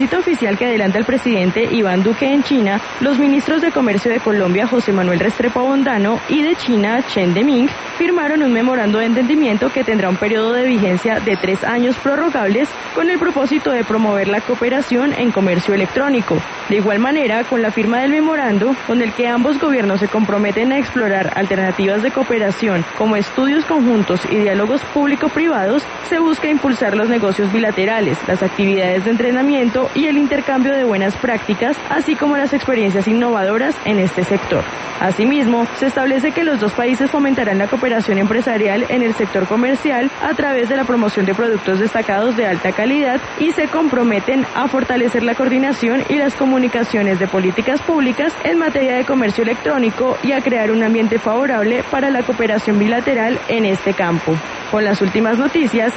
visita oficial que adelanta el presidente Iván Duque en China, los ministros de Comercio de Colombia, José Manuel Restrepo Abondano, y de China, Chen Deming, firmaron un memorando de entendimiento que tendrá un periodo de vigencia de 3 años prorrogables con el propósito de promover la cooperación en comercio electrónico. De igual manera, con la firma del memorando, con el que ambos gobiernos se comprometen a explorar alternativas de cooperación como estudios conjuntos y diálogos público-privados, se busca impulsar los negocios bilaterales, las actividades de entrenamiento y el intercambio de buenas prácticas, así como las experiencias innovadoras en este sector. Asimismo, se establece que los dos países fomentarán la cooperación empresarial en el sector comercial a través de la promoción de productos destacados de alta calidad y se comprometen a fortalecer la coordinación y las comunicaciones de políticas públicas en materia de comercio electrónico y a crear un ambiente favorable para la cooperación bilateral en este campo. Con las últimas noticias,